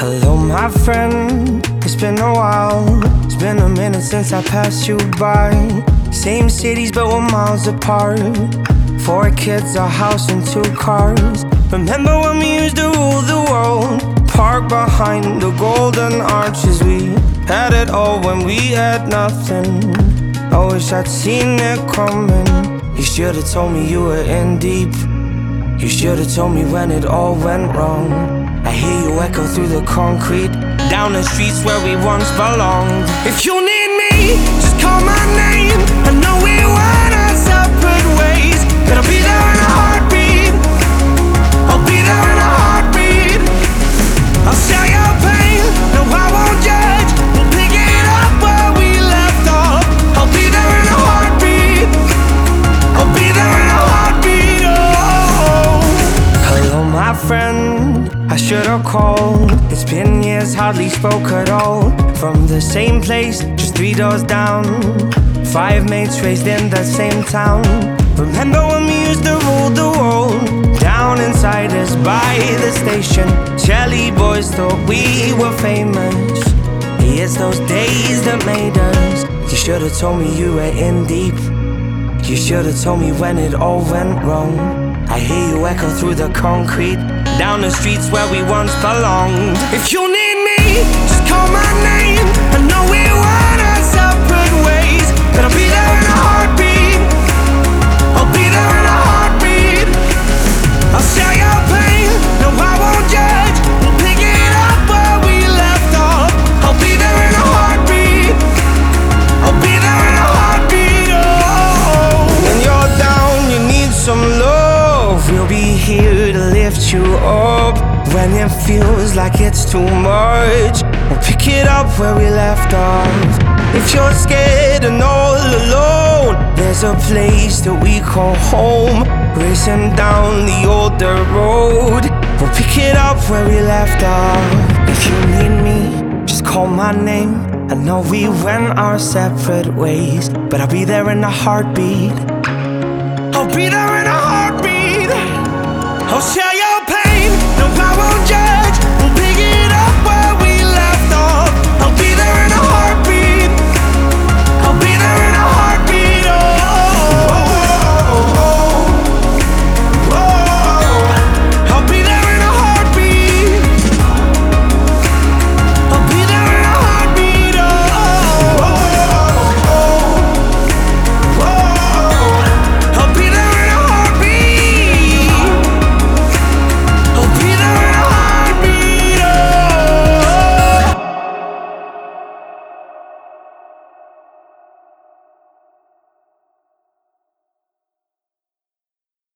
Hello, my friend, it's been a while. It's been a minute since I passed you by. Same cities, but we're miles apart. 4 kids, a house and 2 cars. Remember when we used to rule the world? Parked behind the golden arches. We had it all when we had nothing. I wish I'd seen it coming. You should've told me you were in deep. You should've told me when it all went wrong. I hear you echo through the concrete, down the streets where we once belonged. If you need me, just call my name. I know we went our separate ways, but I'll be there in a heartbeat. I'll be there in a heartbeat. I'll share your pain, no I won't judge. We'll pick it up where we left off. I'll be there in a heartbeat. I'll be there in a heartbeat. Oh, hello my friend, I should've called. It's been years, hardly spoke at all. From the same place, just 3 doors down. 5 mates raised in the same town. Remember when we used to rule the world? Down inside us by the station, Jelly boys thought we were famous. It's those days that made us. You should've told me you were in deep. You should've told me when it all went wrong. I hear you echo through the concrete, down the streets where we once belonged. If you need me, just call my name. I know we went our separate ways, but I'll be there in a heartbeat. I'll be there in a heartbeat. I'll share your pain, no I won't judge. We'll pick it up where we left off. I'll be there in a heartbeat. I'll be there in a heartbeat. Oh, when you're down, you need some love. We'll be here to lift you up. When it feels like it's too much, we'll pick it up where we left off. If you're scared and all alone, there's a place that we call home. Racing down the old dirt road, we'll pick it up where we left off. If you need me, just call my name. I know we went our separate ways, but I'll be there in a heartbeat. I'll be there in a